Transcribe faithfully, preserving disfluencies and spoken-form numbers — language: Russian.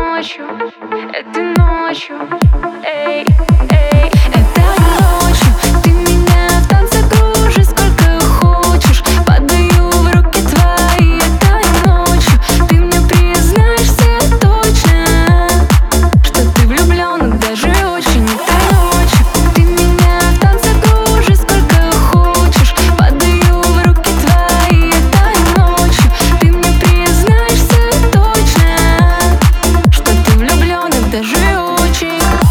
ночью, этой ночью, эй, эй, этой ночью ты меня в танце кружишь сколько хочешь, падаю в руки твои. Этой ночью ты мне признаешься точно, что ты влюблен, даже очень. Этой ночью ты меня в танце кружишь сколько хочешь, падаю в руки твои. Этой ночью ты мне признаешься точно, что ты влюблен, даже очень.